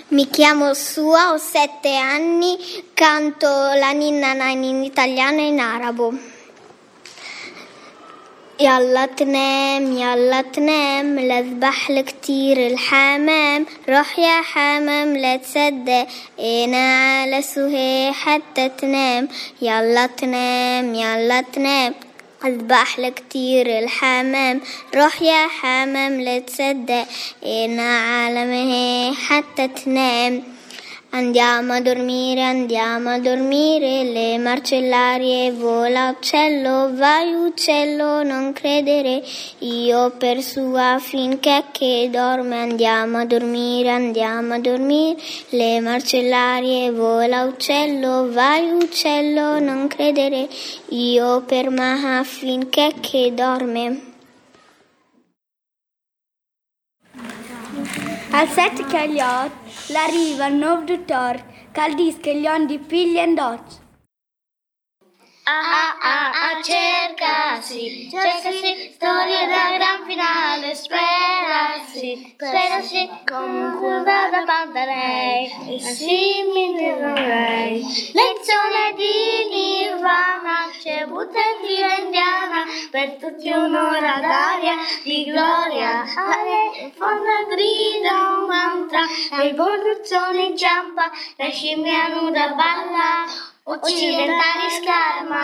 Mi chiamo Sua, ho 7 anni, canto la ninna nani in italiano e in arabo. يلا تنام لا ذبح لكتير الحمام، روح يا حمام لا تصدق انا على سهى حتى تنام. يلا تنام اذبح لكتير الحمام، روح يا حمام لا تصدق انا على مهى حتى تنام. Andiamo a dormire, le marcellarie vola uccello, vai uccello non credere, io per sua finché che dorme. Andiamo a dormire, le marcellarie vola uccello, vai uccello non credere, io per Maha finché che dorme. Al 7 Kaliot, la riva nov du tor, caldis che gli on di pigli e doc. Cercasi, storia da gran finale, sperasi, come un curva da pantarei, e sì mi troverei. Lezione di Nirvana, c'è buttatina indiana, per tutti un'ora d'aria di gloria, in fondo grida un mantra, la rivoluzione inciampa, la scimmia nuda balla, occidentali scherma.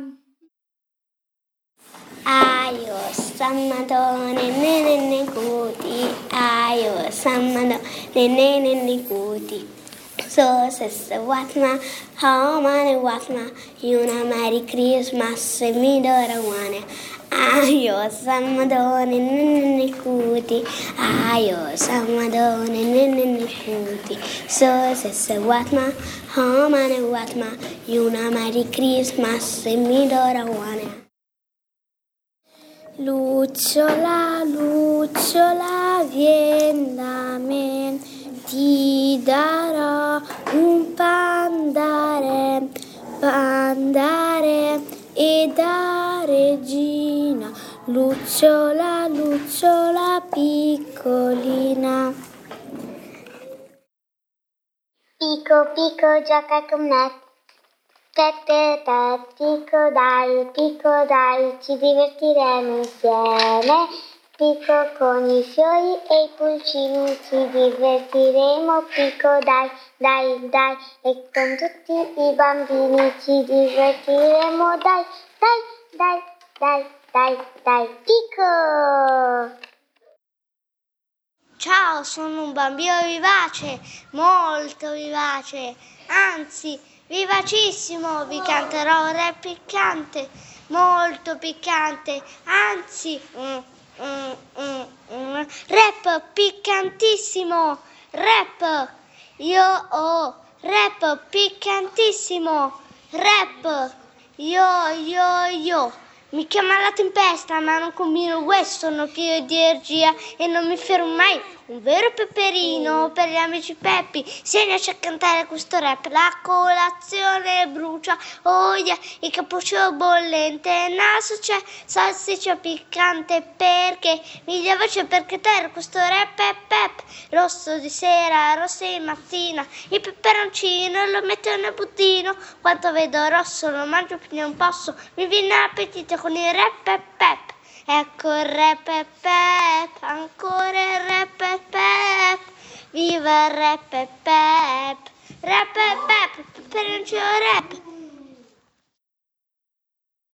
Ayo samadone nene kuti, ayo samadone nene kuti. So sessa watma, how many watma, una Merry Christmas e mi dorawane. Ayo samadone nene kuti, ayo samadone nene kuti. So sessa watma, how many watma, una Merry Christmas e mi dorawane. Lucciola, lucciola, vien da me, ti darò un pandare e da regina, lucciola, lucciola piccolina. Pico, gioca con me. Picco dai, ci divertiremo insieme. Picco con i fiori e i pulcini, ci divertiremo. Picco dai, e con tutti i bambini ci divertiremo. Dai, Picco! Ciao, sono un bambino vivace, molto vivace, anzi vivacissimo, vi canterò un rap piccante, molto piccante, anzi rap piccantissimo, rap, rap piccantissimo, rap, io. Mi chiama la tempesta, ma non combino questo, sono pieno di energia e non mi fermo mai. Un vero peperino per gli amici Peppi. Segnaci a cantare questo rap. La colazione brucia, oh yeah, il cappuccino bollente, naso c'è, salsiccia piccante, perché miglia voce perché te questo rap è pep. Rosso di sera, rosso di mattina, il peperoncino lo metto nel budino. Quando vedo rosso lo mangio più non posso, mi viene l'appetito con il rap e pep. Ecco il rap e pep, ancora il rap e pep, viva il rap e pep, peperoncino rap,